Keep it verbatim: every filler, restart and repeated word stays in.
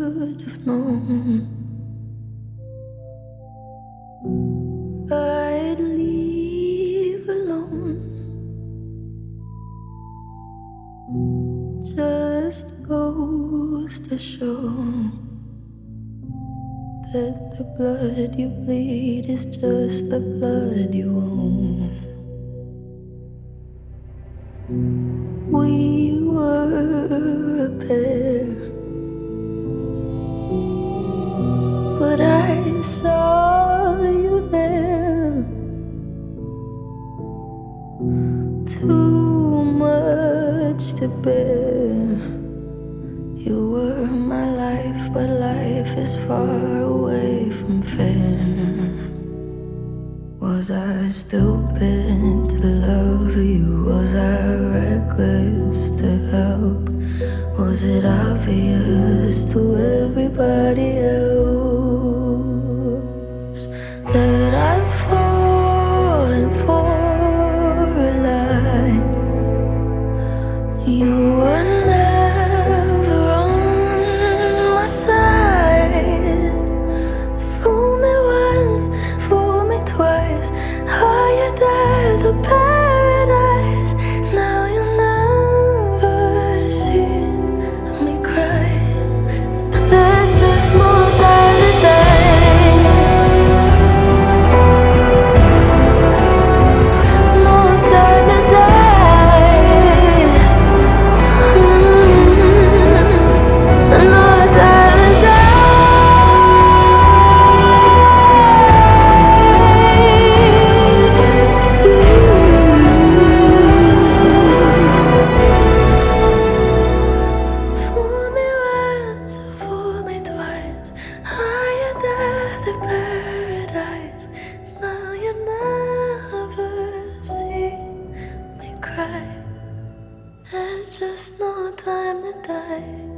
should have known I'd leave alone. Just goes to show that the blood you bleed is just the blood you own. We were a pair, but I saw you there. Too much to bear. You were my life, but life is far away from fair. Was I stupid to love you? Was I reckless to help? Was it obvious to everybody else that I've fallen for a lie? You were never on my side. Fool me once, fool me twice. Higher than the paradise. Now you never see me cry. There's just no time to die. No time to die. Mm-hmm. No time to Fool me once, fool me twice. Higher than the paradise. Now you never see me cry. There's just no time to die.